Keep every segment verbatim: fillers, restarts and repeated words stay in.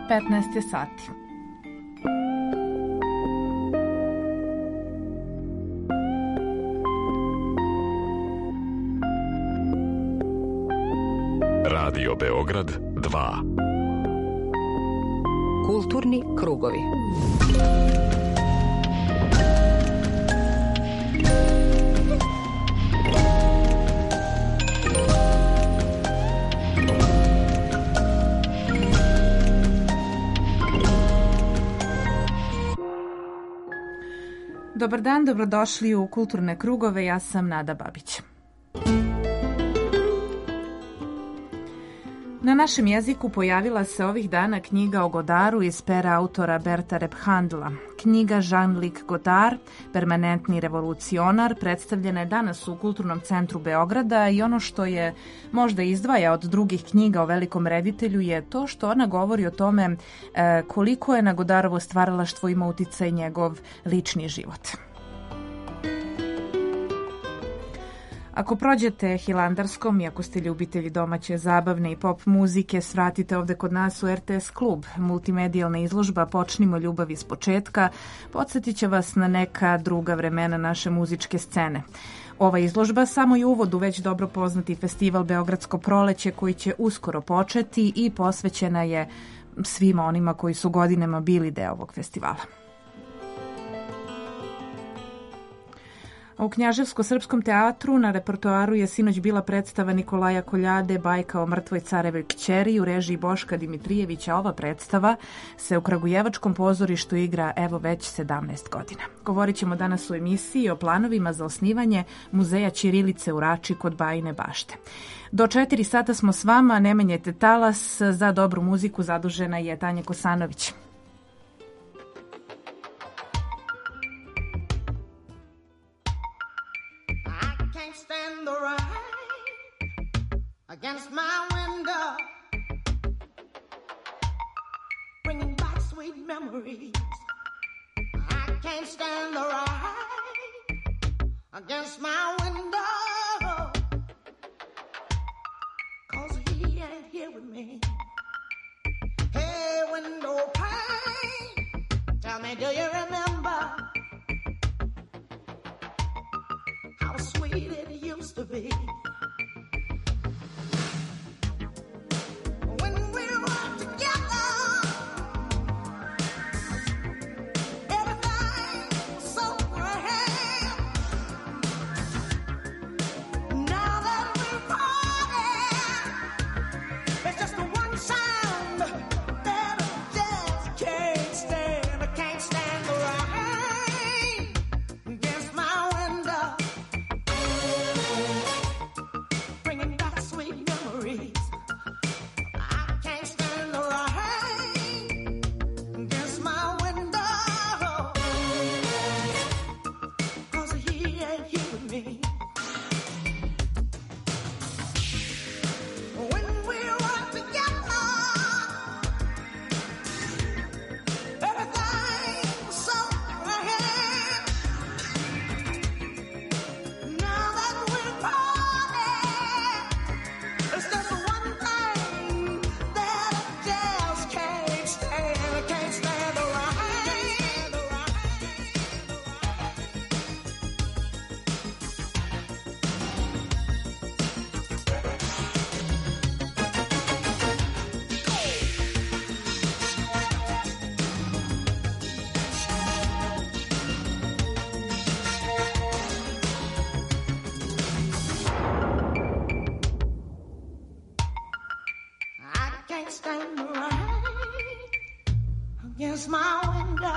petnaest je sati. Radio Beograd dva. Kulturni krugovi. Dobar dan, dobrodošli u Kulturne krugove, ja sam Nada Babić. Na našem jeziku pojavila se ovih dana knjiga o Godaru iz pera autora Berta Rephandla. Knjiga Jean-Luc Godard, permanentni revolucionar, predstavljena je danas u Kulturnom centru Beograda i ono što je možda izdvaja od drugih knjiga o velikom reditelju je to što ona govori o tome e, koliko je na Godarovo stvaralaštvo ima uticaj njegov lični život. Ako prođete Hilandarskom i ako ste ljubitelji domaće zabavne i pop muzike, svratite ovde kod nas u R T S klub. Multimedijalna izložba Počnimo ljubav iz početka podsjetit će vas na neka druga vremena naše muzičke scene. Ova izložba samo je uvod u već dobro poznati festival Beogradsko proleće koji će uskoro početi i posvećena je svima onima koji su godinama bili deo ovog festivala. U Knjaževsko-srpskom teatru na repertoaru je sinoć bila predstava Nikolaja Koljade Bajka o mrtvoj carevoj kćeri u režiji Boška Dimitrijevića. Ova predstava se u Kragujevačkom pozorištu igra evo već sedamnaest godina. Govorit ćemo danas u emisiji o planovima za osnivanje muzeja ćirilice u Rači kod Bajine Bašte. Do četiri sata smo s vama, ne menjajte talas, za dobru muziku zadužena je Tanja Kosanović. Stand the rain against my window, bringing back sweet memories. I can't stand the rain against my window, 'cause he ain't here with me. Hey, window pane, tell me, do you remember how sweet it used to be? When we were together, everything was so grand. Now that we're parted, it's just the one sound that I just can't stand. I can't stand the rain against my window, bringing back sweet memories. I can't stand the rain against my window, 'cause he ain't here with me. When we were together, everything was so grand. Now that we're parted, it's just the one thing that I just can't stand. I can't stand the rain. I can't stand the rain against my window,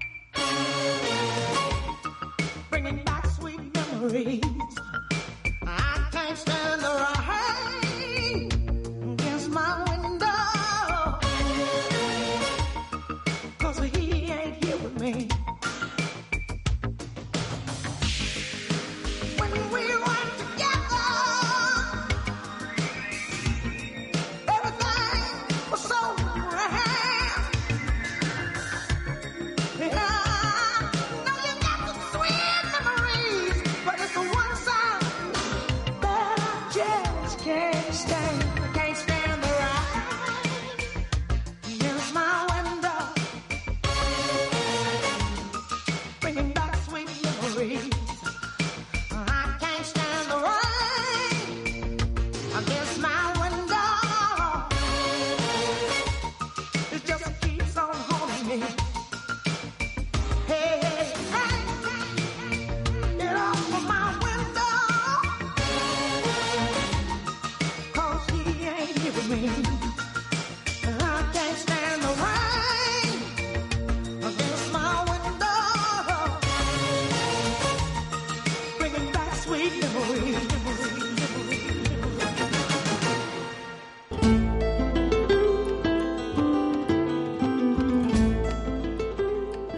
bringing back sweet memories. I can't stand the rain against my window, 'cause he ain't here with me. When we were together, everything was so grand. Yeah, now you got the sweet memories, but it's the one side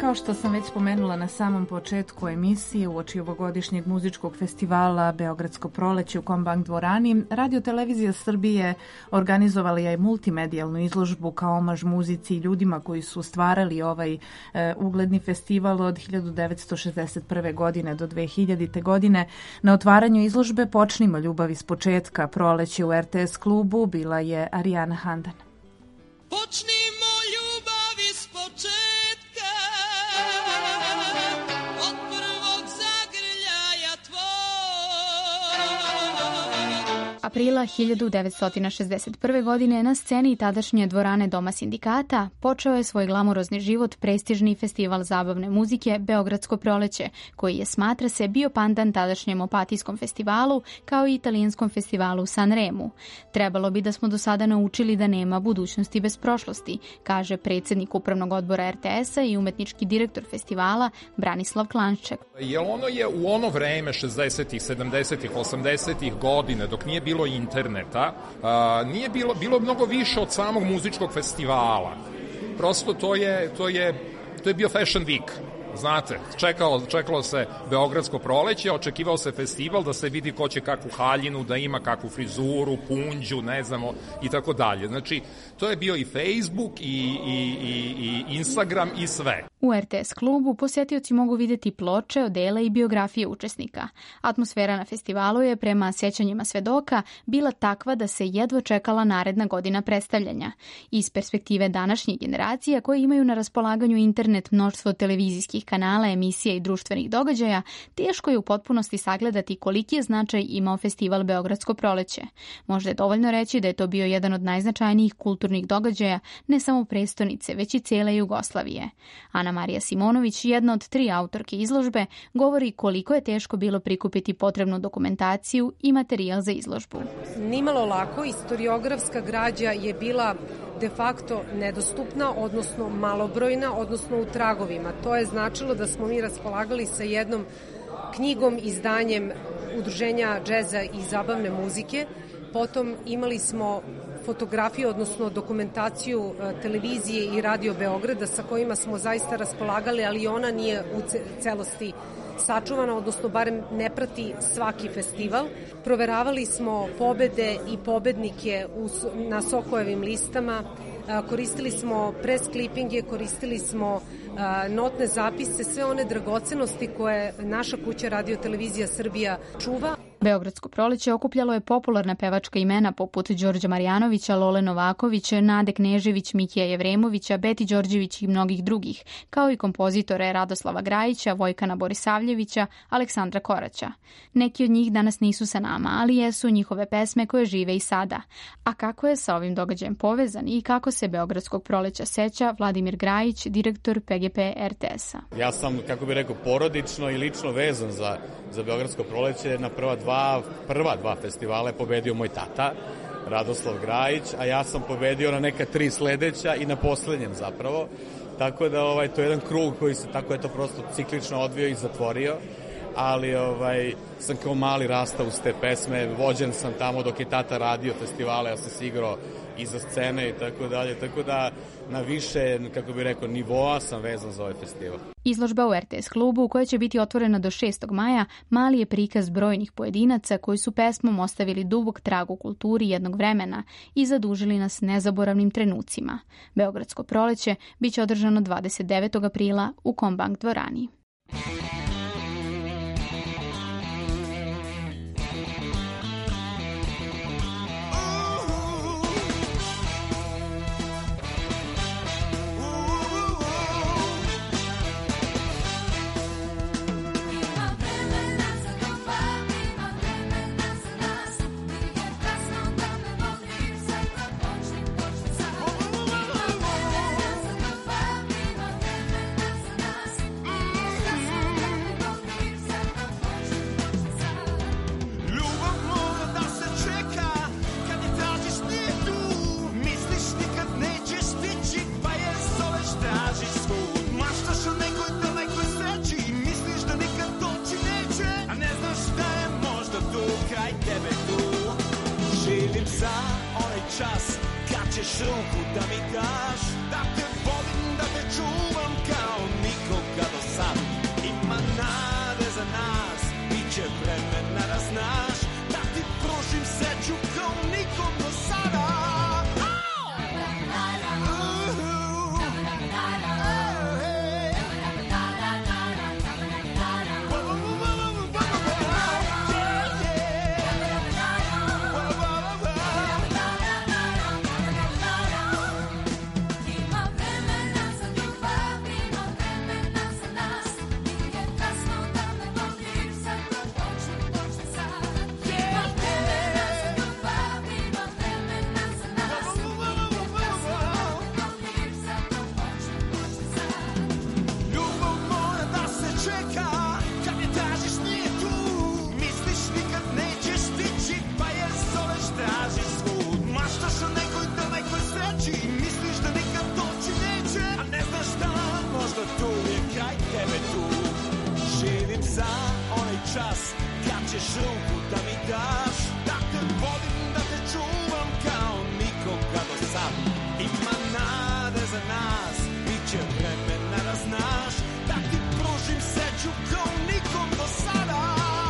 Kao što sam već spomenula na samom početku emisije, uoči ovogodišnjeg muzičkog festivala Beogradsko proleće u Kombank dvorani, Radio Televizija Srbije organizovala je multimedijalnu izložbu kao omaž muzici i ljudima koji su stvarali ovaj e, ugledni festival od hiljadu devetsto šezdeset prve. godine do dve hiljadite. godine. Na otvaranju izložbe Počnimo ljubav iz početka proleće u er te es klubu bila je Arijana Handan. Počnimo ljubav iz početka. Aprila hiljadu devetsto šezdeset prve. godine na sceni tadašnje dvorane Doma sindikata počeo je svoj glamurozni život prestižni festival zabavne muzike Beogradsko proleće, koji je, smatra se, bio pandan tadašnjem Opatijskom festivalu kao i italijanskom festivalu Sanremu. Trebalo bi da smo do sada naučili da nema budućnosti bez prošlosti, kaže predsjednik upravnog odbora er te es-a i umetnički direktor festivala Branislav Klanšček. Jer ono je u ono vreme šezdesetih, sedamdesetih, osamdesetih godina, dok nije bilo interneta, a, nije bilo, bilo mnogo više od samog muzičkog festivala. Prosto to je, to je, to je bio Fashion Week. Znate, čekalo, čekalo se Beogradsko proleće, očekivao se festival da se vidi ko će kakvu haljinu, da ima kakvu frizuru, punđu, ne znamo, i tako dalje. Znači, to je bio i Facebook, i, i, i, i Instagram, i sve. U er te es klubu posjetioci mogu vidjeti ploče, odele i biografije učesnika. Atmosfera na festivalu je, prema sjećanjima svedoka, bila takva da se jedva čekala naredna godina predstavljanja. Iz perspektive današnjih generacija koje imaju na raspolaganju internet, mnoštvo televizijskih kanala, emisija i društvenih događaja, teško je u potpunosti sagledati koliki je značaj imao festival Beogradsko proleće. Možda je dovoljno reći da je to bio jedan od najznačajnijih kulturnih događaja ne samo prestonice, već i cijele Jugoslavije. Ana Marija Simonović, jedna od tri autorke izložbe, govori koliko je teško bilo prikupiti potrebnu dokumentaciju i materijal za izložbu. Nimalo lako, historiografska građa je bila de facto nedostupna, odnosno malobrojna, odnosno u tragovima. To je značilo da smo mi raspolagali sa jednom knjigom, izdanjem Udruženja džeza i zabavne muzike. Potom imali smo fotografiju, odnosno dokumentaciju televizije i Radio Beograda sa kojima smo zaista raspolagali, ali ona nije u celosti sačuvana, odnosno barem ne prati svaki festival. Proveravali smo pobede i pobednike na Sokojevim listama, koristili smo press klipinge, koristili smo notne zapise, sve one dragocenosti koje naša kuća Radio Televizija Srbija čuva. Beogradsko proleće okupljalo je popularna pevačka imena poput Đorđa Marjanovića, Lole Novaković, Nade Knežević, Mikija Jevremovića, Beti Đorđević i mnogih drugih, kao i kompozitore Radoslava Grajića, Vojkana Borisavljevića, Aleksandra Koraća. Neki od njih danas nisu sa nama, ali jesu njihove pesme koje žive i sada. A kako je sa ovim događajem povezan i kako se Beogradskog proleća seća Vladimir Grajić, direktor pe ge pe er te es-a. Ja sam, kako bih rekao, porodično i lično vezan za, za Beogradsko proleće. Na prva dva prva dva festivala je pobedio moj tata, Radoslav Grajić, a ja sam pobedio na neka tri sledeća i na poslednjem zapravo. Tako da ovaj, to je jedan krug koji se tako eto prosto ciklično odvio i zatvorio, ali ovaj, sam kao mali rastao uz te pesme, vođen sam tamo dok je tata radio festivale, ja sam se igrao iza scene i tako dalje, tako da na više, kako bih rekao, nivoa sam vezan za ovaj festival. Izložba u er te es klubu, koja će biti otvorena do šestog maja, mali je prikaz brojnih pojedinaca koji su pesmom ostavili dubok trag u kulturi jednog vremena i zadužili nas nezaboravnim trenucima. Beogradsko proleće biće održano dvadeset devetog aprila u Kombank dvorani. čas kad ćeš ruku da mi daš, da te volim, da te čuvam kao nikoga do sad. Ima nade za nas, bit će vremena da znaš, da ti pružim sreću kao nikom do sada.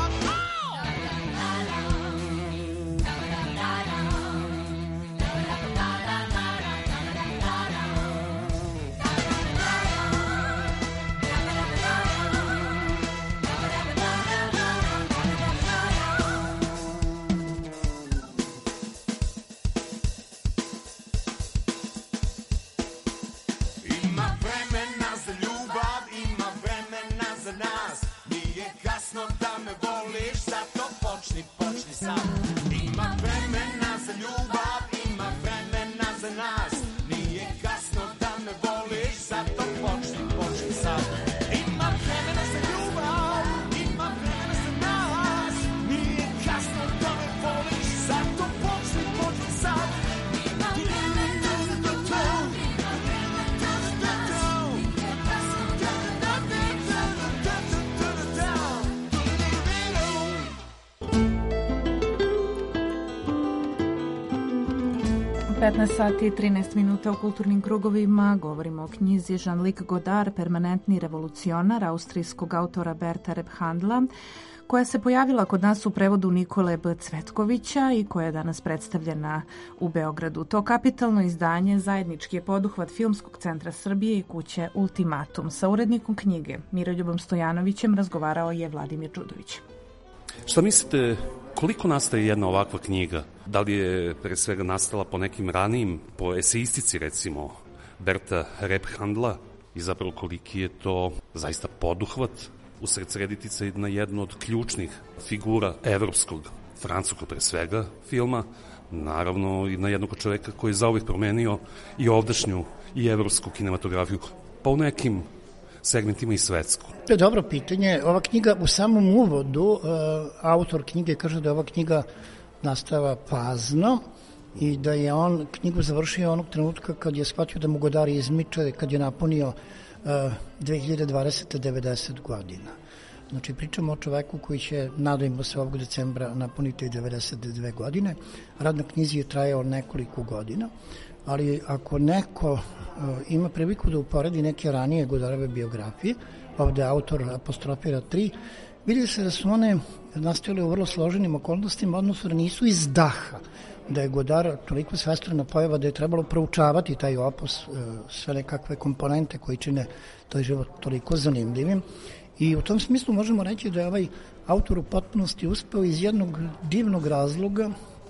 petnaest sati i trinaest minuta u kulturnim krugovima. Govorimo o knjizi Jean-Luc Godard, permanentni revolucionar, austrijskog autora Berta Rephandla, koja se pojavila kod nas u prevodu Nikole B. Cvetkovića i koja je danas predstavljena u Beogradu. To kapitalno izdanje zajednički je poduhvat Filmskog centra Srbije i kuće Ultimatum. Sa urednikom knjige Miroljubom Stojanovićem razgovarao je Vladimir Đudović. Šta mislite, koliko nastaje jedna ovakva knjiga? Da li je pre svega nastala po nekim ranijim, po eseistici recimo Berta Rephandla, i zapravo koliki je to zaista poduhvat usred sreditice na jednu od ključnih figura evropskog, francuskog pre svega filma, naravno i na jednog čoveka koji je zauvijek promenio i ovdašnju i evropsku kinematografiju, pa u nekim segmentima i svetsku. To je dobro pitanje. Ova knjiga u samom uvodu, uh, autor knjige kaže da je ova knjiga nastava fazno i da je on knjigu završio onog trenutka kad je shvatio da mu Godard izmiče, kad je napunio uh, dve hiljade dvadesete devedeset godina. Znači, pričamo o čoveku koji će, nadajmo se, ovog decembra napuniti devedeset dve godine. Rad na knjizi je trajao nekoliko godina, ali ako neko uh, ima priliku da uporedi neke ranije Godardove biografije, ovde autor apostrofira tri, vidi se da su one nastojale u vrlo složenim okolnostima, odnosno da nisu iz daha, da je Godard toliko svestrana pojava da je trebalo proučavati taj opus, sve nekakve komponente koji čine taj život toliko zanimljivim. I u tom smislu možemo reći da je ovaj autor u potpunosti uspeo iz jednog divnog razloga,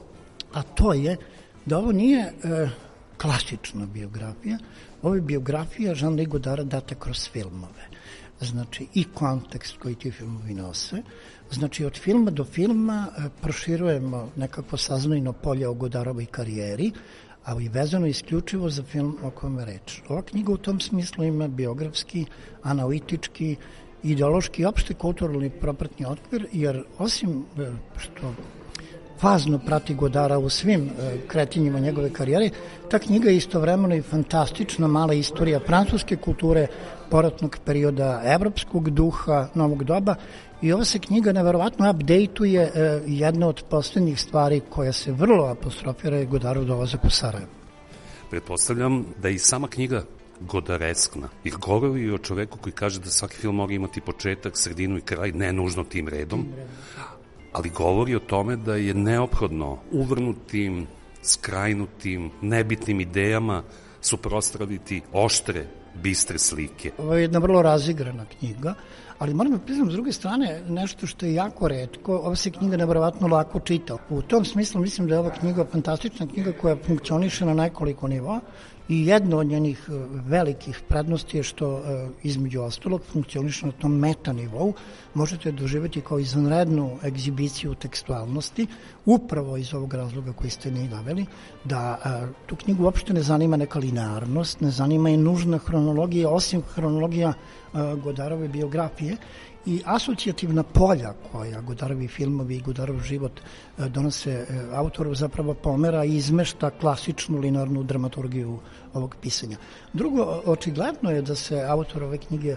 a to je da ovo nije e, klasična biografija, ovo je biografija Jean-Luc Godard data kroz filmove. Znači i kontekst koji ti filmovi nose, znači od filma do filma e, proširujemo nekako saznojno polje o Godarovoj karijeri, ali vezano isključivo za film o kojem je reč. Ova knjiga u tom smislu ima biografski, analitički, ideološki i opšte kulturalni propratni okvir, jer osim e, što fazno prati Godara u svim e, kretinjima njegove karijere, ta knjiga je istovremeno i fantastična mala istorija francuske kulture, poratnog perioda, evropskog duha, novog doba, i ova se knjiga neverovatno update-uje. E, jedna od poslednjih stvari koja se vrlo apostrofira je Godarov dolazak u Sarajevo. Pretpostavljam da i sama knjiga godareskna, jer govori o čoveku koji kaže da svaki film mora imati početak, sredinu i kraj, ne nužno tim redom, ali govori o tome da je neophodno uvrnutim, skrajnutim, nebitnim idejama suprotstaviti oštre, bistre slike. Ovo je jedna vrlo razigrana knjiga, ali moram da priznam s druge strane nešto što je jako retko, ova se knjiga neverovatno lako čita. U tom smislu mislim da je ova knjiga fantastična knjiga koja funkcioniše na nekoliko nivoa i jedno od njenih velikih prednosti je što između ostalog funkcioniše na tom meta nivou. Možete doživjeti kao izvanrednu egzibiciju tekstualnosti, upravo iz ovog razloga koji ste ni naveli, da a, tu knjigu uopšte ne zanima neka linearnost, ne zanima je nužna hronologija, osim hronologija a, Godarove biografije, i asocijativna polja koja Godarovi filmovi i Godarov život donose autoru zapravo pomera i izmešta klasičnu linearnu dramaturgiju ovog pisanja. Drugo, očigledno je da se autor ove knjige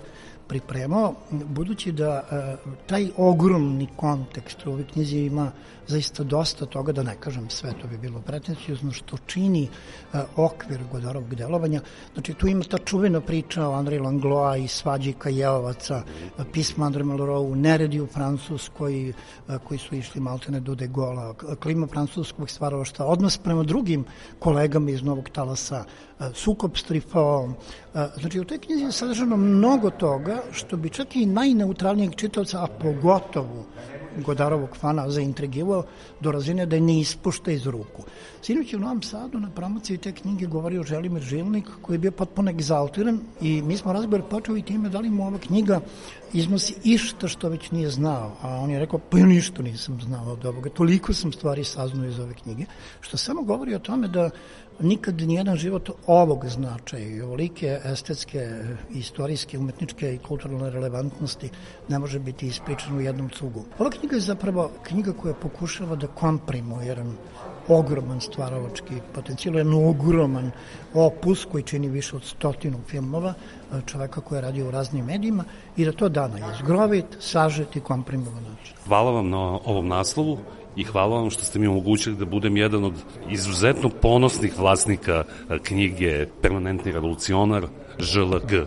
pripremao, budući da uh, taj ogromni kontekst u ovoj knjizi ima zaista dosta toga, da ne kažem sve, to bi bilo pretencijozno, što čini uh, okvir Godarovog delovanja. Znači, tu ima ta čuvena priča o Andrej Langloa i svađi Kajeovaca, uh, pisma Andre Malraux, neredi u Francuskoj, uh, koji su išli maltene do De Gaulle, klima francuskog stvaralaštva, odnos prema drugim kolegama iz Novog talasa, uh, sukob s Triffaom. Uh, znači, u toj knjizi je sadržano mnogo toga što bi čak i najneutralnijeg čitavca, a pogotovo Godarovog fana, zaintrigivao do razine da je ne ispušta iz ruku. Sinoć je u Novom Sadu na promociji te knjige govorio Želimir Žilnik, koji je bio potpuno egzaltiran, i mi smo razgovor počeli time da li mu ova knjiga iznosi išta što već nije znao, a on je rekao, pa ja ništa nisam znao od ovoga, toliko sam stvari saznao iz ove knjige, što samo govori o tome da nikad nijedan život ovog značaja i ovolike estetske, istorijske, umetničke i kulturalne relevantnosti ne može biti ispričan u jednom cugu. Ova knjiga je zapravo knjiga koja pokušava da komprimuje jedan ogroman stvaralački potencijal, jedan ogroman opus koji čini više od stotinu filmova, čoveka koji je radio u raznim medijima, i da to da na jezgrovit, sažet i komprimovan način. Hvala vam na ovom naslovu i hvala vam što ste mi omogućili da budem jedan od izuzetno ponosnih vlasnika knjige Permanentni revolucionar Ž L G.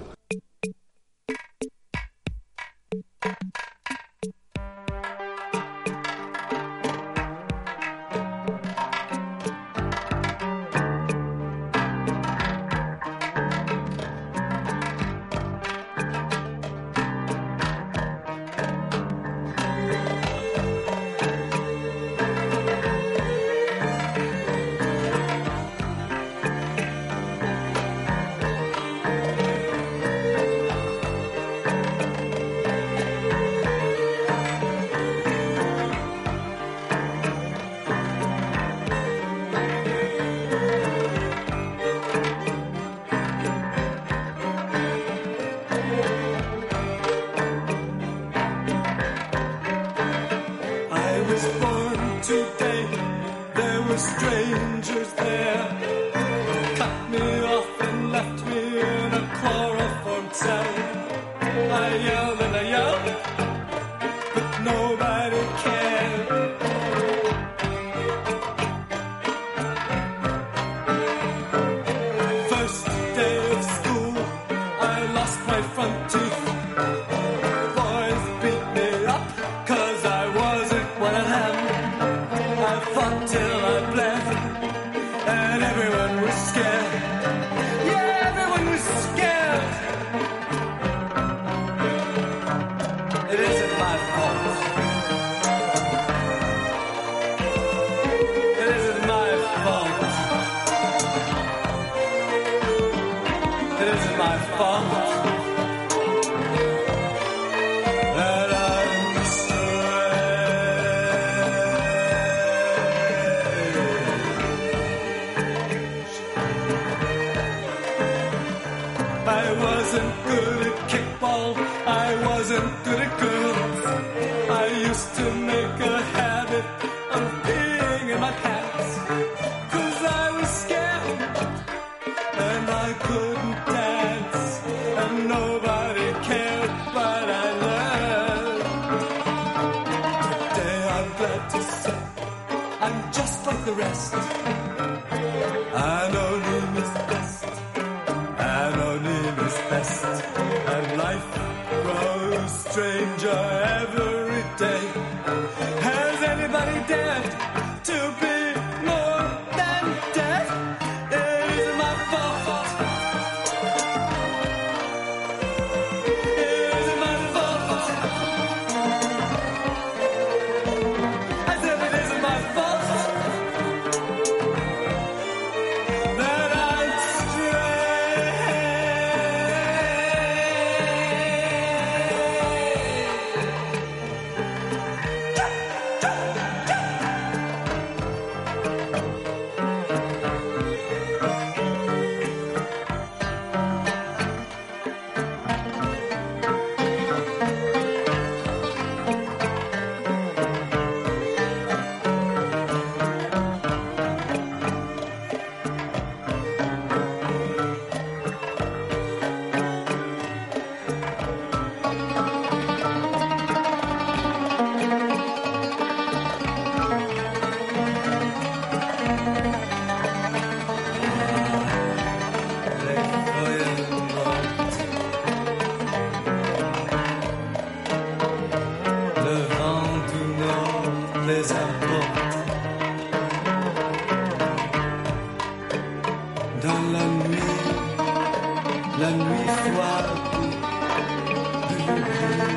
la nuit froide de l'oubli.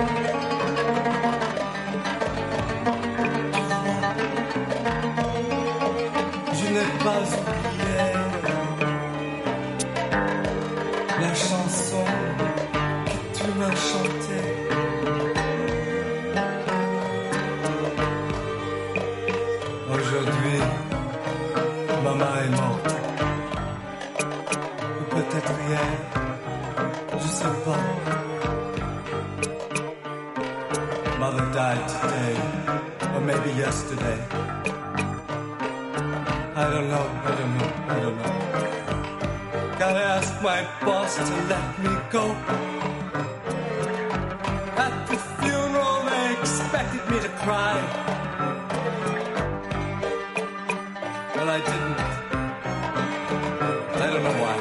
Je n'ai pas oublié la chanson que tu m'as chantée. Aujourd'hui, maman est morte. Ou peut-être hier, je sais pas. Mother died today, or maybe yesterday. I don't know, I don't know, I don't know. Gotta ask my boss to let me go. At the funeral they expected me to cry. Well, I didn't. I don't know why.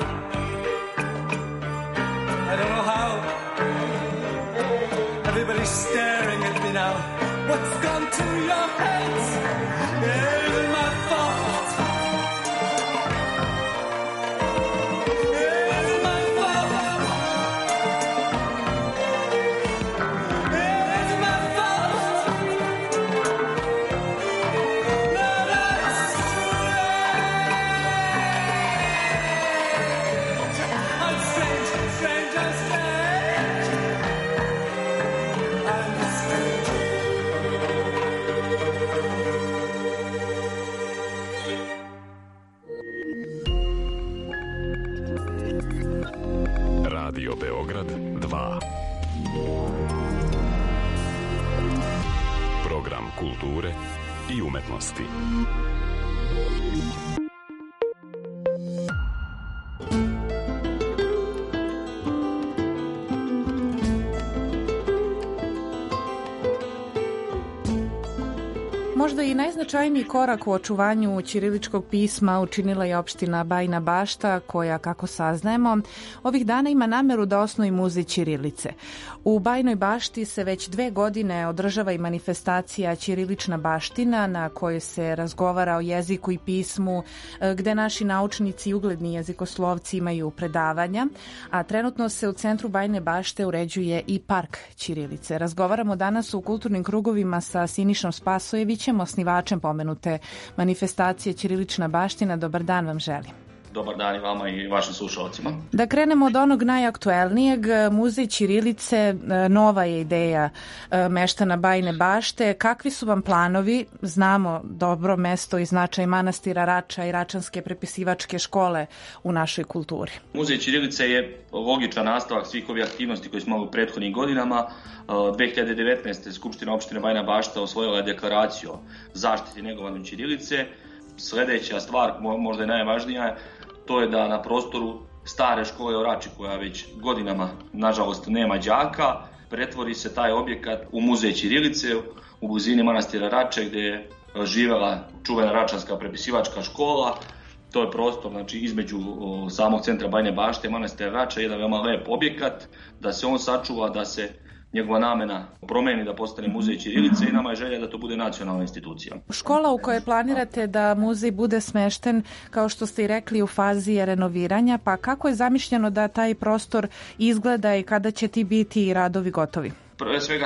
I don't know how. Everybody's staring at me now. What's gone to your heads? It isn't my fault. It isn't my fault. It isn't my fault. Let us I'm strange, strange, I'm strange. I'm strange. Radio Beograd dva. Program kulture i umetnosti. Možda i najznačajniji korak u očuvanju ćiriličkog pisma učinila je opština Bajina Bašta, koja, kako saznajemo, ovih dana ima nameru da osnuje muzej ćirilice. U Bajinoj Bašti se već dve godine održava i manifestacija Ćirilična baština, na kojoj se razgovara o jeziku i pismu, gde naši naučnici i ugledni jezikoslovci imaju predavanja, a trenutno se u centru Bajine Bašte uređuje i park ćirilice. Razgovaramo danas u kulturnim krugovima sa Sinišom Spasojevićem, osnivačem pomenute manifestacije Ćirilična baština. Dobar dan vam želim. Dobar dan i vama i vašim slušalcima. Da krenemo od onog najaktuelnijeg, muzej ćirilice, nova je ideja meštana Bajine Bašte. Kakvi su vam planovi? Znamo dobro mesto i značaj manastira Rača i Račanske prepisivačke škole u našoj kulturi. Muzej ćirilice je logičan nastavak svih ovih aktivnosti koje smo imali u prethodnim godinama. dve hiljade devetnaeste. Skupština opštine Bajina Bašta osvojila je deklaraciju o zaštiti i negovanju ćirilice. Sledeća stvar, možda je najvažnija, to je da na prostoru stare škole u Rači, koja već godinama, nažalost, nema đaka, pretvori se taj objekat u muzej ćirilice u blizini manastira Rače, gde je živela čuvena Račanska prepisivačka škola. To je prostor, znači, između samog centra Bajine Bašte i manastira Rača, jedan veoma lep objekat, da se on sačuva, da se njegova namena promeni, da postane muzej ćirilice, i nama je želja da to bude nacionalna institucija. Škola u kojoj planirate da muzej bude smešten, kao što ste i rekli, u fazi je renoviranja, pa kako je zamišljeno da taj prostor izgleda i kada će ti biti radovi gotovi? Prve svega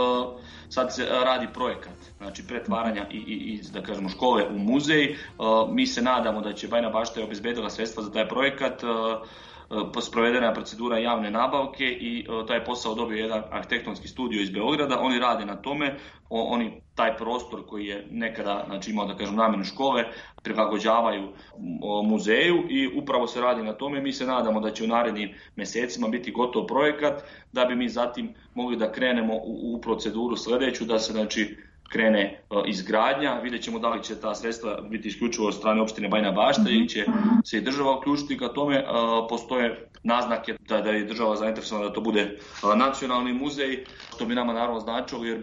sad se radi projekat, znači pretvaranja i, i, i da kažemo škole u muzej. Mi se nadamo da će Bajina Bašta je obezbedila sredstva za taj projekat. Sprovedena je procedura javne nabavke i taj posao dobio jedan arhitektonski studio iz Beograda. Oni rade na tome, oni taj prostor koji je nekada, znači, imao, da kažem, namenu škole, prilagođavaju muzeju i upravo se radi na tome. Mi se nadamo da će u narednim mesecima biti gotov projekat, da bi mi zatim mogli da krenemo u, u proceduru sledeću, da se, znači, krene izgradnja. Vidjet ćemo da li će ta sredstva biti isključivo od strane opštine Bajina Bašta ili će se i država uključiti ka tome. Postoje naznake da, da je država zainteresovana da to bude nacionalni muzej, što bi nama naravno značilo, jer bi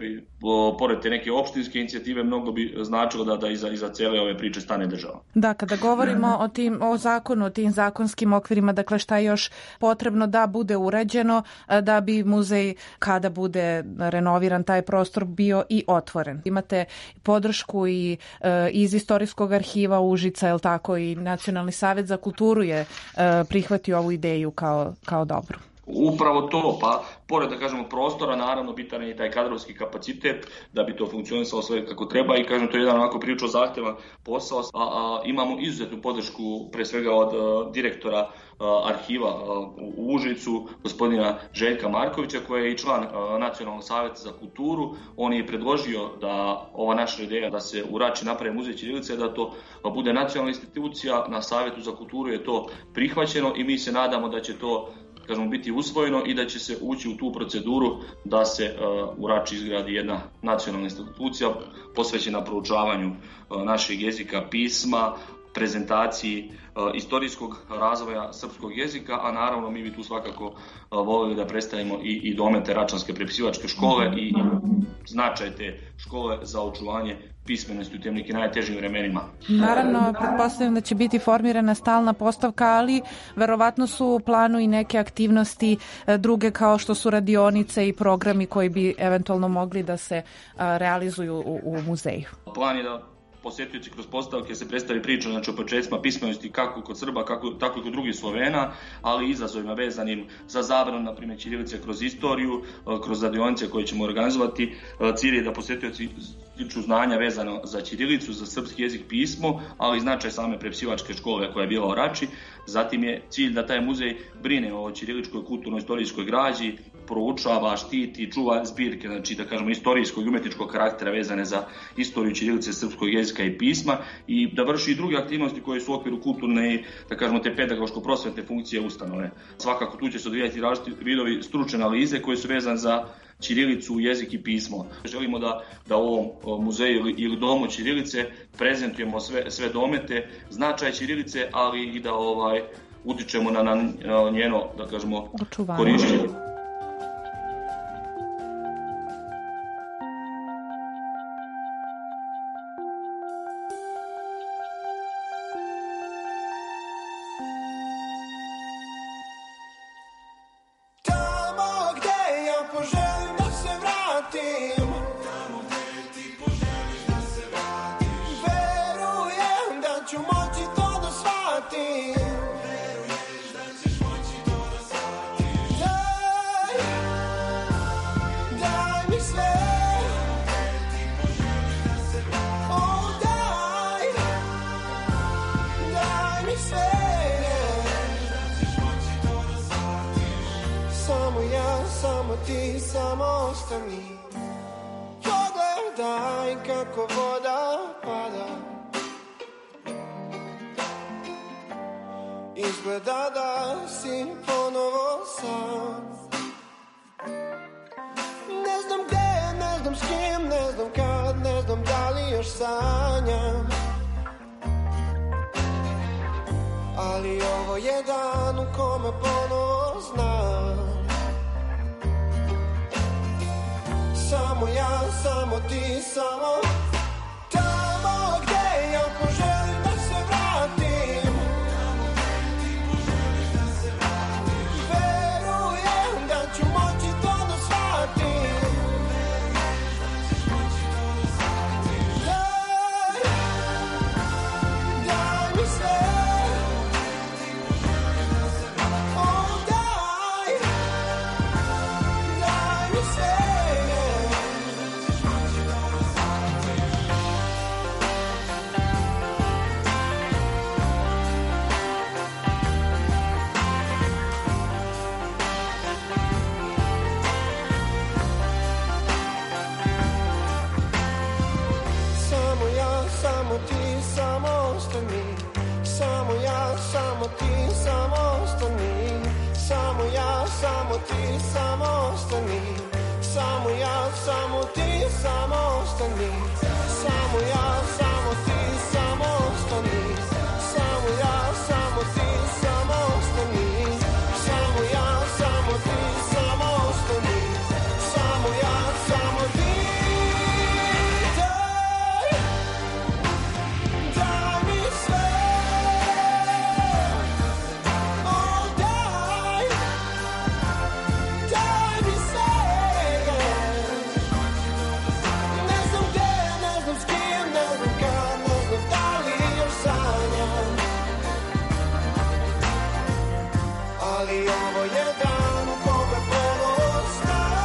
pored te neke opštinske inicijative, mnogo bi značilo da, da iza, iza cele ove priče stane država. Da, kada govorimo o, tim, o zakonu, o tim zakonskim okvirima, dakle šta je još potrebno da bude urađeno da bi muzej, kada bude renoviran taj prostor, bio i otvoren. Imate podršku i e, iz Istorijskog arhiva Užica, je li tako, i Nacionalni savet za kulturu je e, prihvatio ovu ideju kao, kao dobru. Upravo to, pa pored da kažemo prostora, naravno bitan je i taj kadrovski kapacitet da bi to funkcionisalo sve kako treba i kažem to je jedan onako prilično zahtevan posao, a, a imamo izuzetnu podršku pre svega od a, direktora a, arhiva a, u Užicu, gospodina Željka Markovića, koji je i član a, Nacionalnog saveta za kulturu. On je predložio da ova naša ideja da se u Rači napravi muzej ćirilice, da to a, bude nacionalna institucija. Na Savetu za kulturu je to prihvaćeno i mi se nadamo da će to kažemo biti usvojeno i da će se ući u tu proceduru da se uh, u Rači izgradi jedna nacionalna institucija posvećena proučavanju uh, našeg jezika, pisma, prezentaciji uh, istorijskog razvoja srpskog jezika, a naravno mi bi tu svakako uh, volili da predstavimo i, i domete Račanske prepisivačke škole i, i značaj te škole za očuvanje pismenosti u tim nekim najtežim vremenima. Naravno, pretpostavljam da će biti formirana stalna postavka, ali verovatno su u planu i neke aktivnosti druge kao što su radionice i programi koji bi eventualno mogli da se realizuju u, u muzeju. Plan je da posjetioci kroz postavke se predstavi priča znači, o početcima pismenosti kako kod Srba, kako, tako i kod drugih Slovena, ali i izazovima vezanim za zabranu, na primjer, ćirilice kroz istoriju, kroz radionice koje ćemo organizovati. Cilj je da posjetioci stiču znanja vezano za ćirilicu, za srpski jezik, pismo, ali i značaj same prepisivačke škole koja je bila u Rači. Zatim je cilj da taj muzej brine o ćiriličkoj kulturno-istorijskoj građi, proučava, štiti, čuva zbirke, znači da kažemo istorijskog i umetničkog karaktera vezane za istoriju ćirilice, srpskog jezika i pisma i da vrši i druge aktivnosti koje su u okviru kulturne i da kažemo te pedagoško-prosvetne funkcije ustanove. Svakako tu će se odvijati različiti vidovi stručne analize koje su vezane za ćirilicu, jezik i pismo. Želimo da, da u ovom muzeju ili, ili domu ćirilice prezentujemo sve, sve domete, značaj ćirilice, ali i da ovaj utičemo na, na njeno, da kažemo, korišćenje. Izgleda da si ponovo sam. Ne znam gde, ne znam s kim, ne znam kad, ne znam da li još sanjam. Ali ovo je dan u kome ponovo znam. Samo ja, samo ti, samo tamo gde ja poželim da se vratim. Verujem da ću moći to da shvatim. Daj, daj mi sve. Oh, daj, daj mi sve. Samo ja, samo ti, samo ostani. Samo ja, samo ti, samo ostani. Samo ja, samo ti, samo ostani. Samo ja, samo ti, samo ostani. Samo ja, samo ti, samo ostani. Samo ja, samo ti, samo ostani. Samo ja, samo ti, samo ostani. Samo ja, samo ti. ovo je dan u kome ponovo stan.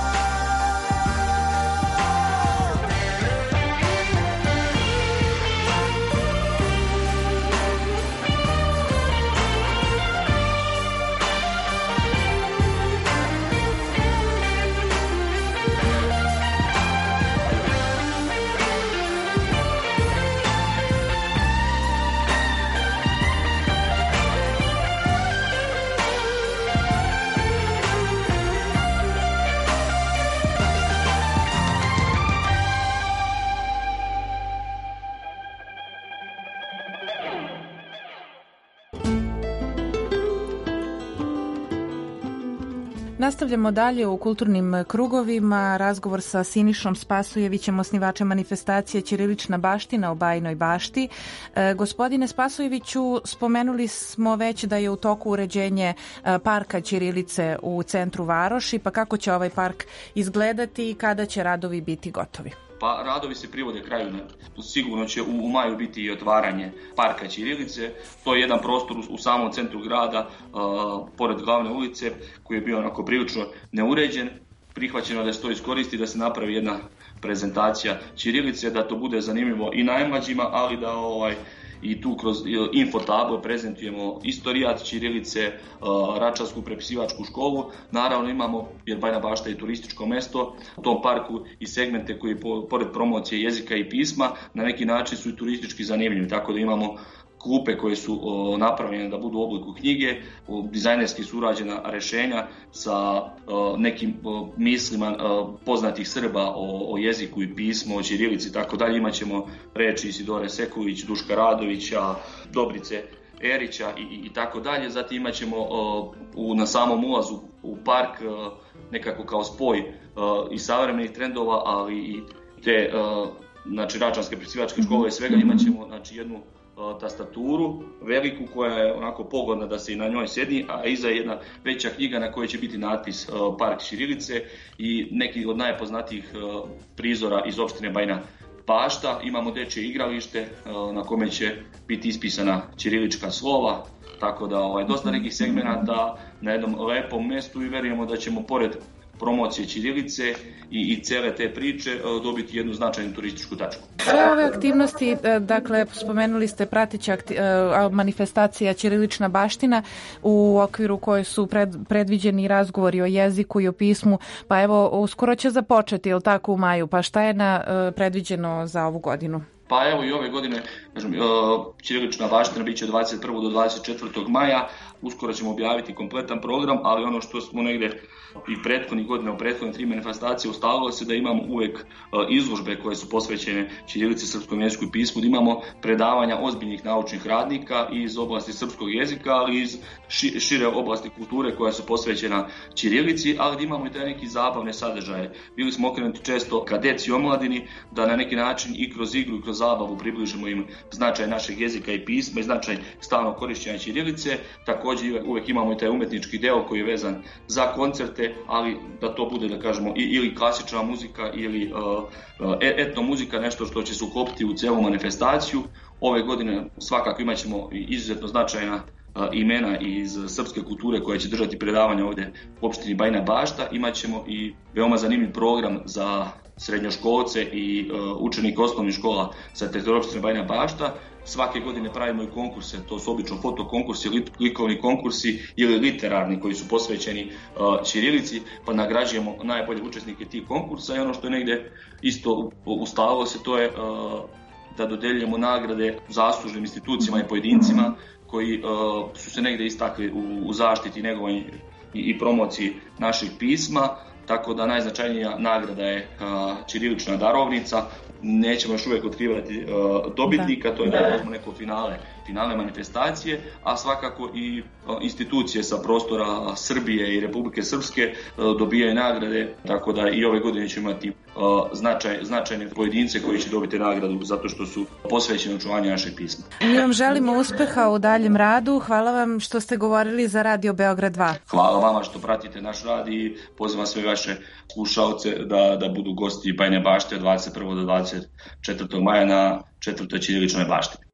Nastavljamo dalje u kulturnim krugovima. Razgovor sa Sinišom Spasojevićem, osnivačem manifestacije Ćirilična baština u Bajinoj Bašti. E, gospodine Spasojeviću, spomenuli smo već da je u toku uređenje e, parka ćirilice u centru Varoši, pa kako će ovaj park izgledati i kada će radovi biti gotovi? Pa radovi se privode kraju, sigurno će u, u maju biti i otvaranje parka ćirilice. To je jedan prostor u, u samom centru grada, uh, pored glavne ulice, koji je bio onako prilično neuređen. Prihvaćeno da se to iskoristi, da se napravi jedna prezentacija ćirilice, da to bude zanimljivo i najmlađima, ali da ovaj i tu kroz infotablo prezentujemo istorijat ćirilice, Račansku prepisivačku školu. Naravno imamo, jer Bajina Bašta je turističko mesto, u tom parku i segmente koji pored promocije jezika i pisma na neki način su i turistički zanimljivi, tako da imamo klupe koje su o, napravljene da budu u obliku knjige, o, dizajnerski su urađena rešenja sa o, nekim o, mislima o, poznatih Srba o, o jeziku i pismu, o ćirilici i tako dalje. Imaćemo reči Isidore Sekulić, Duška Radovića, Dobrice Erića i, i, i tako dalje. Zatim imaćemo o, u, na samom ulazu u park o, nekako kao spoj o, i savremenih trendova, ali i te o, znači, Račanske prepisivačke škole i svega. Imaćemo znači, jednu tastaturu veliku koja je onako pogodna da se i na njoj sjedi, a iza je jedna veća knjiga na kojoj će biti natpis uh, Park ćirilice i neki od najpoznatijih uh, prizora iz opštine Bajina Bašta. Imamo dečje igralište uh, na kome će biti ispisana ćirilička slova, tako da ovaj, dosta nekih segmenata na jednom lepom mestu i verujemo da ćemo pored promocije ćirilice i, i cele te priče dobiti jednu značajnu turističku tačku. Sve ove aktivnosti, dakle, spomenuli ste prateća akti, manifestacija Ćirilična baština u okviru koje su pred, predviđeni razgovori o jeziku i o pismu, pa evo, uskoro će započeti, je li tako, u maju, pa šta je na, predviđeno za ovu godinu? Pa evo i ove godine, kažem, Ćirilična baština biće dvadeset prvog do dvadeset četvrtog maja, uskoro ćemo objaviti kompletan program, ali ono što smo negde i prethodnih godina u prethodne tri manifestacije ustalilo se da imamo uvek izložbe koje su posvećene ćirilici, srpskom jeziku i pismu, da imamo predavanja ozbiljnih naučnih radnika iz oblasti srpskog jezika, ali iz šire oblasti kulture koja su posvećena ćirilici, ali da imamo i te neki zabavne sadržaje. Bili smo okrenuti često ka deci i omladini, da na neki način i kroz igru i kroz zabavu približimo im značaj našeg jezika i pisma i značaj stalnog korišćenja ćirilice. Također uvek imamo i taj umetnički deo koji je vezan za koncerte, ali da to bude, da kažemo, ili klasična muzika ili uh, etno muzika, nešto što će se uklopiti u celu manifestaciju. Ove godine svakako imat ćemo izuzetno značajna uh, imena iz srpske kulture koja će držati predavanja ovde u opštini Bajina Bašta. Imat ćemo i veoma zanimljiv program za srednjoškolce i uh, učenike osnovnih škola sa teritorija opštine Bajina Bašta. Svake godine pravimo i konkurse, to su obično fotokonkursi, likovni konkursi ili literarni koji su posvećeni uh, ćirilici, pa nagrađujemo najbolje učesnike tih konkursa i ono što je negde isto ustalilo se, to je uh, da dodeljujemo nagrade zaslužnim institucijama i pojedincima koji uh, su se negde istakli u, u zaštiti, negovanju i, i promociji našeg pisma. Tako da najznačajnija nagrada je uh, ćirilična darovnica. Nećemo još uvijek otkrivati uh, dobitnika, da. To je da imamo neko finale, finale manifestacije, a svakako i uh, institucije sa prostora Srbije i Republike Srpske uh, dobijaju nagrade, tako da i ove godine ćemo imati uh, značaj, značajne pojedince koji će dobiti nagradu zato što su posvećeni očuvanju našeg pisma. Mi vam želimo uspeha u daljem radu. Hvala vam što ste govorili za Radio Beograd dva. Hvala vama što pratite naš rad i pozivam sve vaše slušaoce da, da budu gosti Bajine Bašte od dvadeset prvog do dvadeset četvrtog maja na četvrtoj Ćiriličnoj baštini.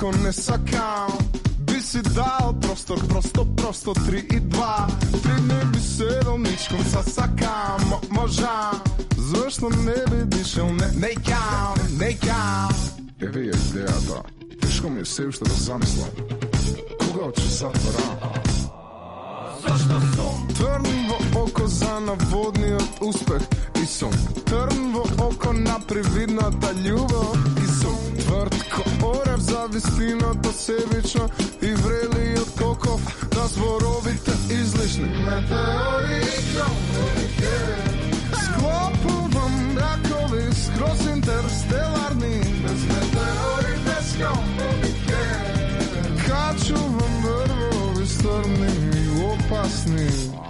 ako ne sakam, bi si dao prostor, prosto, prosto, tri i dva. Ti ne bi sedel ničkom sa sakam, Mo, možam, zašto ne bi dišel, ne, nekam, nekam. Evi je ideja da, teško mi je sebi što da zamislam, koga hoće zatvoram. Zašto sam trnvo oko za navodni od uspeh i sam trnvo oko naprividno da ljubav i sam tvrd ko orev za vistino to sebično i vreli od kokov da zborovite izlišni meteori i komunike sklopujem brakovi skroz interstelarni bez meteori, bez komunike kad ću vam vrvovi strni opasni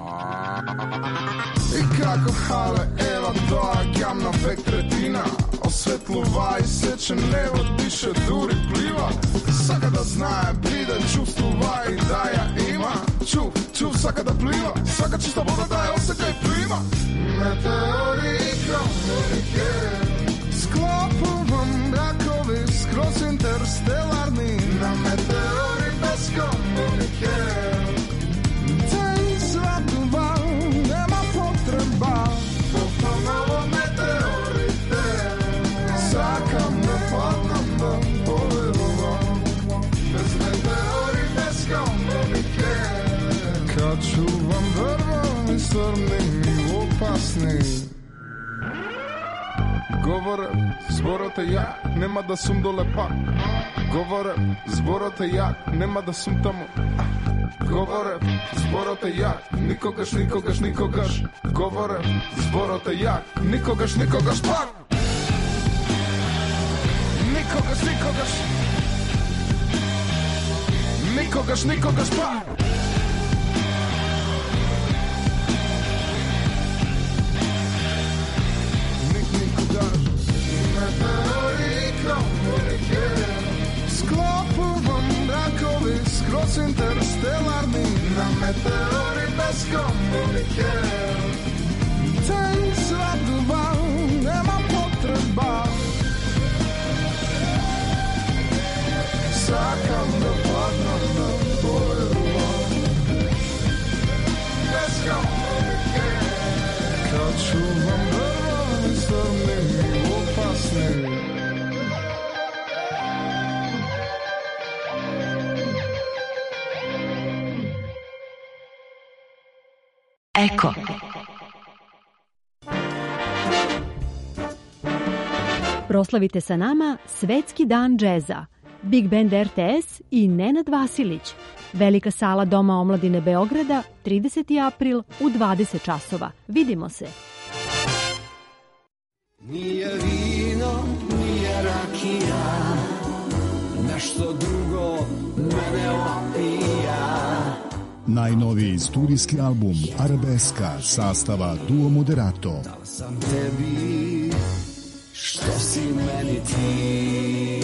i kako hale Eva doa gamna vek tretina osvetluva i seče nebo diše duri pliva saka da znaje pride čustva i da ja ima ču, ču saka da pliva saka čista voda da je osjećaj prima meteori i komunike sklopujem brakovi skroz interstelarni na meteori bez komunike nema potreba ponovo meteorite sakam ne padnem da poverovam bez meteori, bez komunike kad ću vam vrvovi strni i opasni govore zborote ja nema da sum dole pa govore zborote ja nema da sum tamo govore zborote ja nikogaš, nikogaš, nikogaš govore zborote ja nikogaš, nikogaš pa nikogaš, nikogaš nikogaš, nikogaš pa nik, nikogaš meteori i komunike sklopujem brakovi skroz interstelarni na meteori bez komunike ten svatba nema potreba sakam da padnem da poverovam bez komunike kad ću vam vrvovi strni i opasni Eko. Proslavite sa nama Svetski dan džeza. Big Band R T S i Nenad Vasilić. Velika sala Doma omladine Beograda, trideseti april u dvadeset časova. Vidimo se. Nije vino, nije rakija, nešto drugo mene opija. Najnoviji studijski album Arabeska sastava Duo Moderato. Dao sam tebi što si meni ti.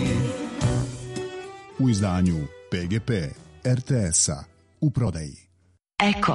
U izdanju P G P R T S-a u prodaji. Eko.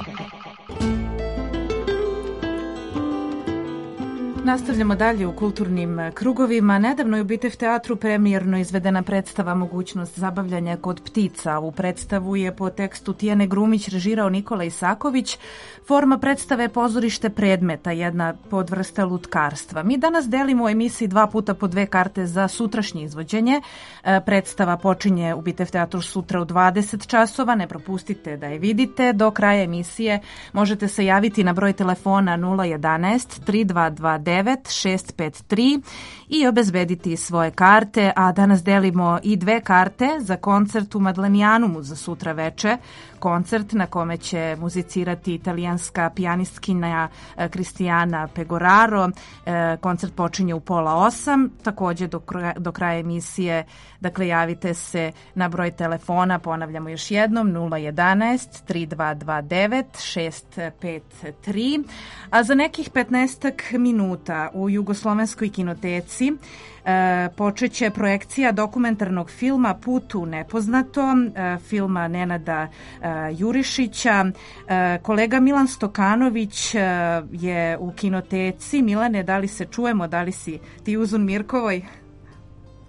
Nastavljamo dalje u kulturnim krugovima. Nedavno je u Bitev teatru premijerno izvedena predstava Mogućnost zabavljanja kod ptica. U predstavu je po tekstu Tijane Grumić režirao Nikola Isaković. Forma predstave je pozorište predmeta, jedna podvrsta lutkarstva. Mi danas delimo u emisiji dva puta po dve karte za sutrašnje izvođenje. Predstava počinje u Bitev teatru sutra u dvadeset časova. Ne propustite da je vidite. Do kraja emisije možete se javiti na broj telefona nula jedanaest tri dva dva devet šest pet tri i obezbediti svoje karte, a danas delimo i dve karte za koncert u Madlenijanumu za sutra veče. Koncert na kome će muzicirati italijanska pijanistkinja Kristijana Pegoraro. Koncert počinje u pola osam, takođe do kraja, do kraja emisije. Dakle, javite se na broj telefona, ponavljamo još jednom, nula jedanaest tri dva dva devet šest pet tri. A za nekih petnaestak minuta u Jugoslovenskoj kinoteci E, počeće projekcija dokumentarnog filma Put u nepoznato, e, filma Nenada e, Jurišića. E, kolega Milan Stokanović e, je u kinoteci. Milane, da li se čujemo, da li si ti Uzun Mirkovoj?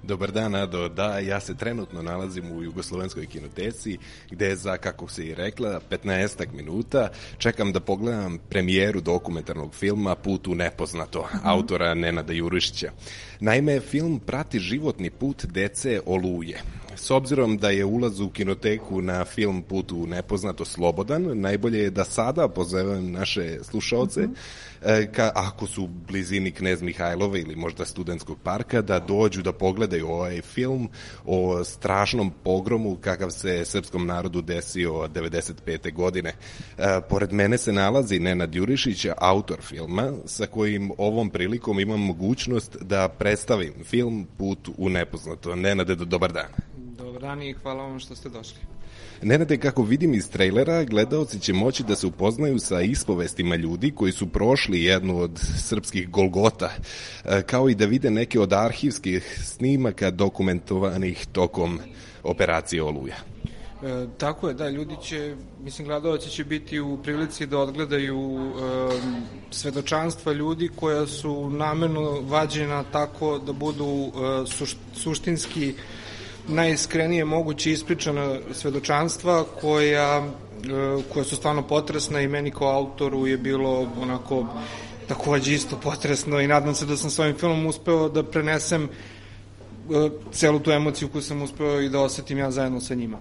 Dobar dan, Ado. Da, ja se trenutno nalazim u Jugoslovenskoj kinoteci, gde za, kako se i rekla, petnaestak minuta čekam da pogledam premijeru dokumentarnog filma Put u nepoznato, autora Nenada Jurišića. Naime, film prati životni put dece Oluje. S obzirom da je ulaz u kinoteku na film Put u nepoznato slobodan, najbolje je da sada pozovem naše slušaoce, mm-hmm. ka, ako su u blizini Knez Mihajlova ili možda Studentskog parka, da dođu da pogledaju ovaj film o strašnom pogromu kakav se srpskom narodu desio devedeset pete godine. E, pored mene se nalazi Nenad Jurišić, autor filma, sa kojim ovom prilikom imam mogućnost da predstavim film Put u nepoznato. Nenade, dobar dan. Dobar dan i hvala vam što ste došli. Nenade, kako vidim iz trailera, gledaoci će moći da se upoznaju sa ispovestima ljudi koji su prošli jednu od srpskih Golgota, kao i da vide neke od arhivskih snimaka dokumentovanih tokom operacije Oluja. E, tako je, da, ljudi će, mislim, gledaoci će biti u prilici da odgledaju e, svedočanstva ljudi koja su namerno vađena tako da budu e, suš, suštinski najiskrenije moguće ispričana svedočanstva koja, koja su stvarno potresna i meni kao autoru je bilo onako takođe isto potresno i nadam se da sam s ovim filmom uspeo da prenesem celu tu emociju koju sam uspeo i da osetim ja zajedno sa njima.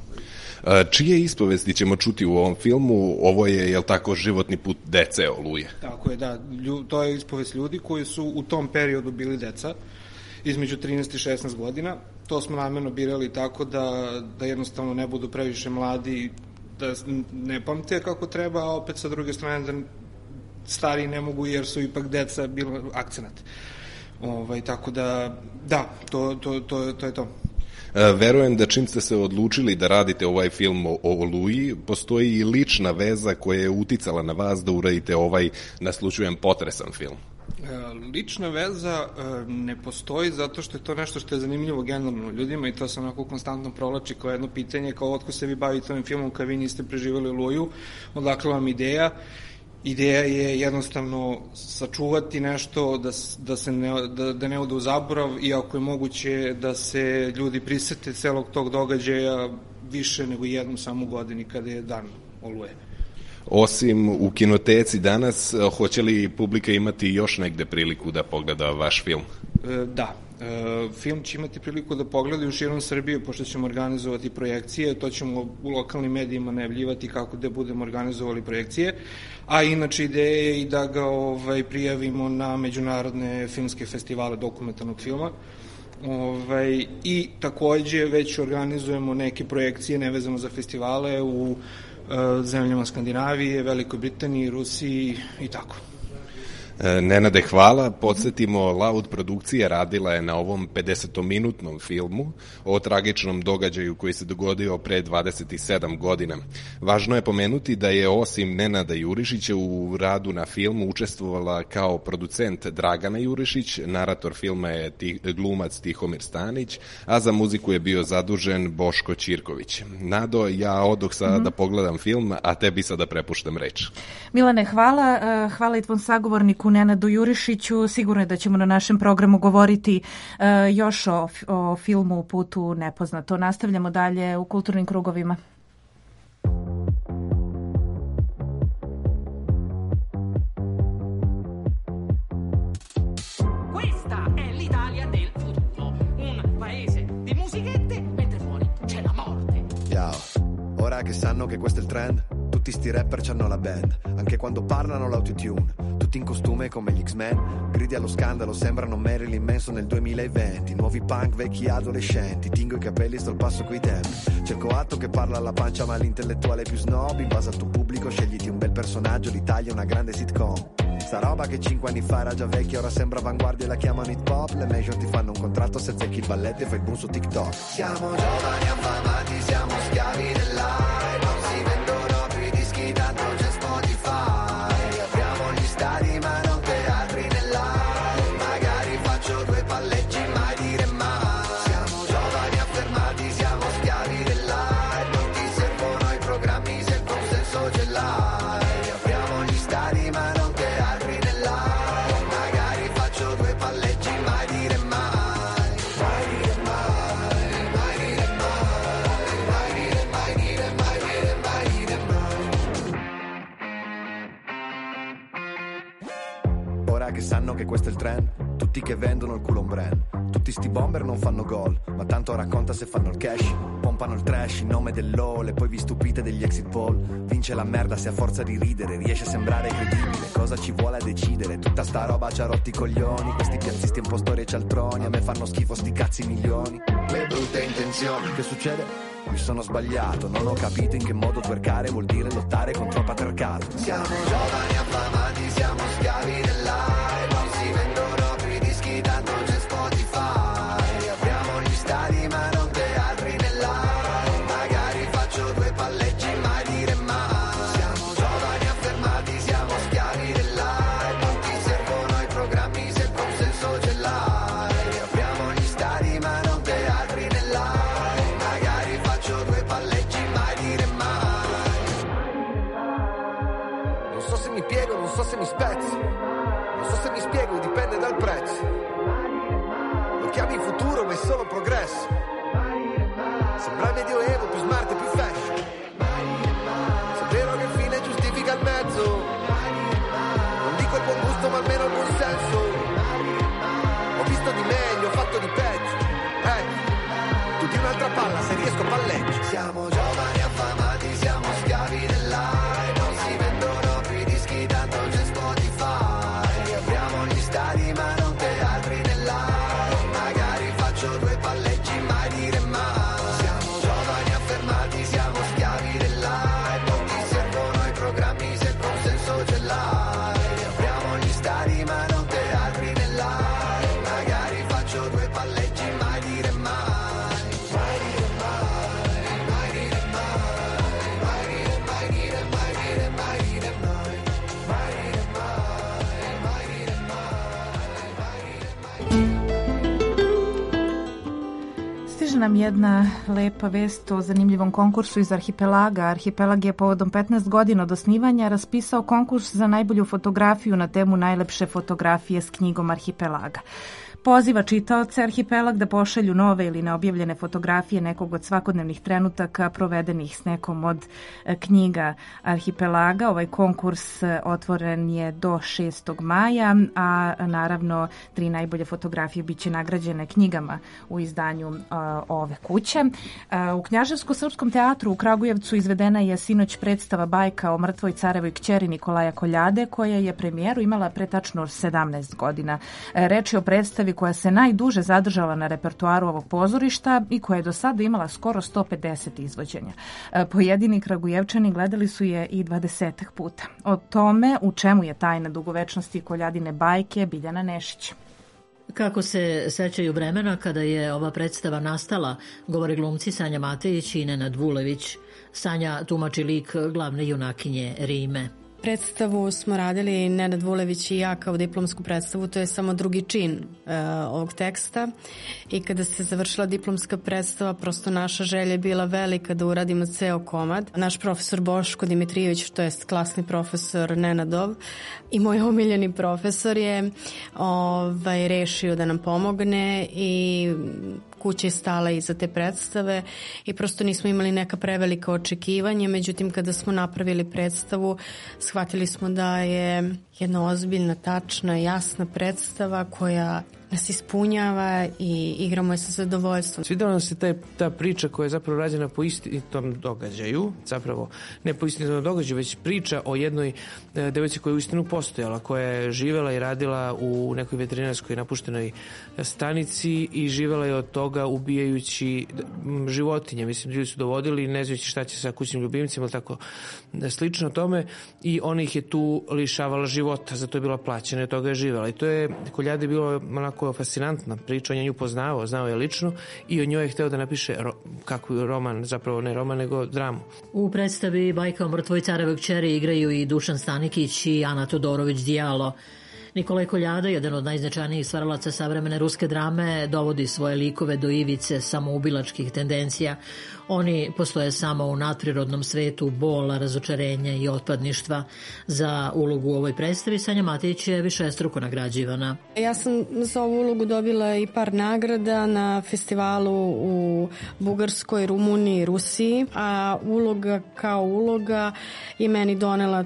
Čije ispovesti ćemo čuti u ovom filmu? Ovo je, jel tako, životni put dece Oluje? Tako je, da. To je ispovest ljudi koji su u tom periodu bili deca, između trinaest i šesnaest godina. To smo namjerno birali tako da, da jednostavno ne budu previše mladi, da ne pamte kako treba, a opet sa druge strane da stariji ne mogu jer su ipak deca bilo akcenat. Ovaj, tako da, da, to, to, to, to je to. Verujem da čim ste se odlučili da radite ovaj film o Oluji, postoji i lična veza koja je uticala na vas da uradite ovaj, naslučujem, potresan film. Lična veza ne postoji zato što je to nešto što je zanimljivo generalno ljudima i to se onako konstantno provlači kao jedno pitanje, kao otko se vi bavite ovim filmom kad vi niste preživjeli Oluju, odakle vam ideja. Ideja je jednostavno sačuvati nešto da, da, se ne, da, da ne ode u zaborav i ako je moguće da se ljudi prisete celog tog događaja više nego jednom samo godini kada je dan Oluje. Osim u kinoteci danas, hoće li publika imati još negde priliku da pogleda vaš film? E, da, e, film će imati priliku da pogledaju širom Srbije, pošto ćemo organizovati projekcije, to ćemo u lokalnim medijima najavljivati kako da budemo organizovali projekcije, a inače ideja je i da ga ovaj, prijavimo na međunarodne filmske festivale dokumentarnog filma. Ovaj, I takođe već organizujemo neke projekcije nevezano za festivale u zemljama Skandinavije, Velikoj Britaniji, Rusiji i tako. Nenade, hvala. Podsjetimo, Laud produkcija radila je na ovom pedesetominutnom filmu o tragičnom događaju koji se dogodio pre dvadeset sedam godina. Važno je pomenuti da je osim Nenada Jurišića u radu na filmu učestvovala kao producent Dragana Jurišić, narator filma je tih, glumac Tihomir Stanić, a za muziku je bio zadužen Boško Ćirković. Nado, ja odoh sada mm-hmm. da pogledam film, a tebi sada prepuštam reč. Milane, hvala. Hvala i tvom sagovorniku Nenadu Jurišiću. Sigurno je da ćemo na našem programu govoriti uh, još o, o filmu Putu nepoznato. Nastavljamo dalje u kulturnim krugovima. Questa è l'Italia del futuro, un paese di musichette mentre fuori c'è la morte. Ciao, ora che sanno che questo è il trend, tutti sti rapper c'hanno la band, anche quando parlano l'autotune, tutti in costume come gli X-Men, gridi allo scandalo, sembrano Marilyn Manson nel duemilaventi, nuovi punk, vecchi adolescenti, tingo i capelli, sto al passo coi tempi, cerco atto che parla alla pancia ma l'intellettuale più snob, in base al tuo pubblico scegliti un bel personaggio, l'Italia è una grande sitcom. Sta roba che cinque anni fa era già vecchia, ora sembra avanguardia e la chiamano hip hop, le major ti fanno un contratto se zecchi il balletto e fai il boom su TikTok. Siamo giovani affamati, siamo schiavi dell'hype, non si vendono più i dischi, tanto c'è Spotify, apriamo gli stadi ma non teatri nell'aria, magari faccio due palleggi, mai dire mai. Siamo giovani affermati, siamo schiavi dell'hype, non ti servono i programmi se il consenso ce l'hai, apriamo gli stadi ma non teatri nell'aria, magari faccio due palleggi, mai dire mai. che sanno che questo è il trend, tutti che vendono il culo un brand. Tutti sti bomber non fanno gol, ma tanto racconta se fanno il cash. Pompano il trash in nome dell'O L e poi vi stupite degli exit poll. Vince la merda se a forza di ridere riesce a sembrare credibile. Cosa ci vuole a decidere? Tutta sta roba ci ha rotti i coglioni. Questi piazzisti un po' storie cialtroni, a me fanno schifo sti cazzi milioni. Le brutte intenzioni, che succede? Mi sono sbagliato, non ho capito in che modo twerkare vuol dire lottare contro il patriarcato. Siamo giovani affamati, siamo schiavi dell'aria, non si vendono più i dischi, tanto c'è Spotify. Apriamo gli stadi ma non teatri nell'aria, magari faccio due palleggi, mai dire mai. Siamo giovani affermati, siamo schiavi dell'aria, non ti servono i programmi se il consenso ce l'hai. Apriamo gli stadi ma non teatri nell'aria, magari faccio due palleggi, mai dire mai. Non so se mi piego, non so se mi spezzo, non so se mi spiego, dipende dal prezzo. Lo chiami futuro ma è solo progresso. Sembra il medioevo, più smart e più fashion. Se è vero che il fine giustifica il mezzo, non dico il buon gusto ma almeno il buon senso. Ho visto di meglio, ho fatto di peggio. Eh, tu di un'altra palla, se riesco palleggio. Siamo giovani affamati, siamo schiavi dell'aria, non si vendono più i dischi, tanto c'è Spotify. Apriamo gli stadi ma non teatri nell'aria, magari faccio due palleggi, mai dire mai. Siamo giovani affermati, siamo schiavi dell'aria, non ti servono i programmi se il consenso ce l'hai. Apriamo gli stadi ma non teatri nell'aria, magari faccio due palleggi, mai dire mai. Mai dire mai, mai dire mai, mai dire, mai dire, mai dire, mai dire mai. Mai dire mai, mai dire mai, mai dire mai. Stiže nam jedna lepa vest o zanimljivom konkursu iz Arhipelaga. Arhipelag je povodom petnaest godina od osnivanja raspisao konkurs za najbolju fotografiju na temu najlepše fotografije s knjigom Arhipelaga. Poziva čitaoce Arhipelag da pošalju nove ili neobjavljene fotografije nekog od svakodnevnih trenutaka provedenih s nekom od knjiga Arhipelaga. Ovaj konkurs otvoren je do šestog maja, a naravno tri najbolje fotografije biće nagrađene knjigama u izdanju uh, ove kuće. Uh, u Knjaževsko-srpskom teatru u Kragujevcu izvedena je sinoć predstava bajka o mrtvoj carevoj kćeri Nikolaja Koljade, koja je premijeru imala pre tačno sedamnaest godina. Uh, reč je o predstavi koja se najduže zadržala na repertoaru ovog pozorišta i koja je do sada imala skoro sto pedeset izvođenja. Pojedini Kragujevčani gledali su je i dvadesetak puta. O tome u čemu je tajna dugovečnosti Koljadine bajke Biljana Nešić. Kako se sećaju vremena kada je ova predstava nastala, govori glumci Sanja Matejić i Nenad Vulević. Sanja tumači lik glavne junakinje Rime. Predstavu smo radili Nenad Vulević i ja kao diplomsku predstavu, to je samo drugi čin e, ovog teksta i kada se završila diplomska predstava, prosto naša želja je bila velika da uradimo ceo komad. Naš profesor Boško Dimitrijević, to je klasni profesor Nenadov i moj omiljeni profesor je ovaj, rešio da nam pomogne i kuća je stala iza te predstave i prosto nismo imali neka prevelika očekivanja, međutim kada smo napravili predstavu shvatili smo da je jedna ozbiljna, tačna, jasna predstava koja nas ispunjava i igramo je sa zadovoljstvom. Svidela nam se taj, ta priča koja je zapravo rađena po istinitom događaju, zapravo ne po istinitom događaju, već priča o jednoj e, devojci koja je uistinu postojala, koja je živela i radila u nekoj veterinarskoj napuštenoj stanici i živela je od toga ubijajući životinje. Mislim, ljudi su dovodili ne znajući šta će sa kućnim ljubimcima, ali tako slično tome i ona ih je tu lišavala života, zato je bila plaćena i od toga je živela. I to je Koljade bilo onako fascinantna priča, on je nju poznavao, znao je lično i o njoj je hteo da napiše ro, kakvu roman, zapravo ne roman, nego dramu. U predstavi Bajka o mrtvoj carevoj kćeri igraju i Dušan Stanikić i Ana Todorović Dijalo. Nikolaj Koljada, jedan od najznačajnijih stvaralaca savremene ruske drame, dovodi svoje likove do ivice samoubilačkih tendencija. Oni postoje samo u nadprirodnom svetu bola, razočarenja i otpadništva. Za ulogu u ovoj predstavi Sanja Matejić je višestruko nagrađivana. Ja sam za ovu ulogu dobila i par nagrada na festivalu u Bugarskoj, Rumuniji i Rusiji, a uloga kao uloga je meni donela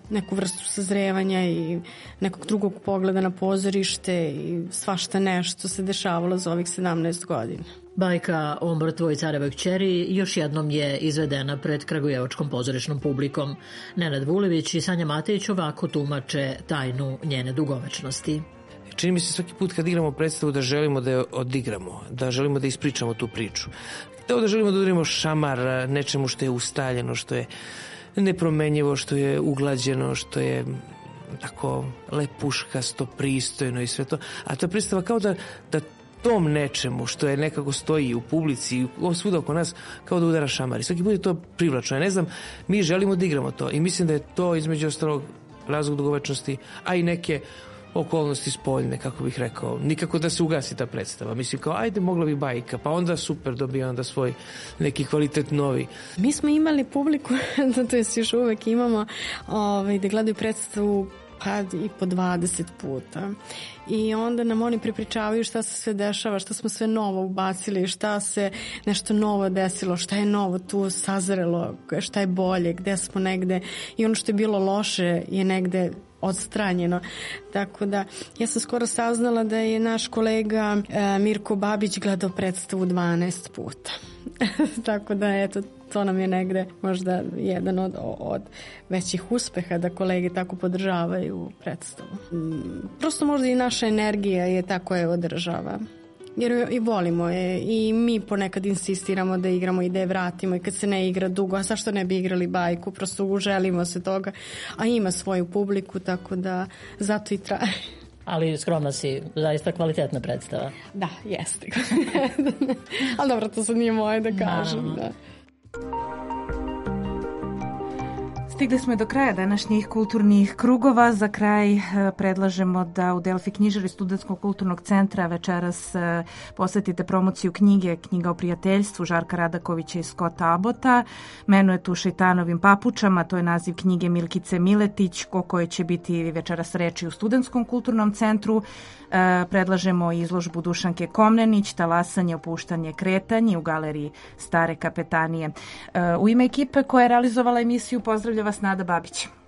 neku vrstu sazrevanja i nekog drugog pogleda na pozorište i svašta nešto se dešavalo za ovih sedamnaest godina. Bajka o mrtvoj carevoj kćeri još jednom je izvedena pred kragujevačkom pozorišnom publikom. Nenad Vulević i Sanja Matejić ovako tumače tajnu njene dugovečnosti. Čini mi se svaki put kad igramo predstavu da želimo da je odigramo, da želimo da ispričamo tu priču. Da, da želimo da udarimo šamar nečemu što je ustaljeno, što je nepromenjivo, što je uglađeno, što je tako lepuškasto, pristojno i sve to. A ta predstava kao da, da tom nečemu što je nekako stoji u publici i svuda oko nas kao da udara šamar. I svaki put je to privlačno. Ja ne znam, mi želimo da igramo to i mislim da je to između ostalog razlog dugovečnosti, a i neke okolnosti spoljne, kako bih rekao. Nikako da se ugasi ta predstava. Mislim kao, ajde, mogla bi bajka, pa onda super, dobija onda svoj neki kvalitet novi. Mi smo imali publiku, to jest još uvek imamo, ovaj, da gledaju predstavu pa i po dvadeset puta. I onda nam oni prepričavaju šta se sve dešava, šta smo sve novo ubacili, šta se nešto novo desilo, šta je novo tu sazrelo, šta je bolje, gde smo negde. I ono što je bilo loše je negde odstranjeno. Tako da, ja sam skoro saznala da je naš kolega e, Mirko Babić gledao predstavu dvanaest puta. Tako da, eto, to nam je negde možda jedan od, od većih uspeha da kolege tako podržavaju predstavu. Prosto možda i naša energija je ta koja je održava. Jer i volimo je i mi ponekad insistiramo da igramo i da je vratimo i kad se ne igra dugo, a zašto ne bi igrali bajku, prosto uželimo se toga, a ima svoju publiku, tako da zato i traje. Ali skromna si, zaista kvalitetna predstava. Da, jeste. Ali dobro, to sad nije moje da kažem. Da. Stigli smo do kraja današnjih kulturnih krugova. Za kraj predlažemo da u Delfi knjižari Studentskog kulturnog centra večeras posvetite promociju knjige Knjiga o prijateljstvu Žarka Radakovića i Scotta Abbota. Menuet u šeitanovim papučama, to je naziv knjige Milkice Miletić, o kojoj će biti večeras reči u Studentskom kulturnom centru. Predlažemo izložbu Dušanke Komnenić, Talasanje, opuštanje, kretanje u galeriji Stare kapetanije. U ime ekipe koja je realizovala emisiju pozdravlja vas Nada Babić.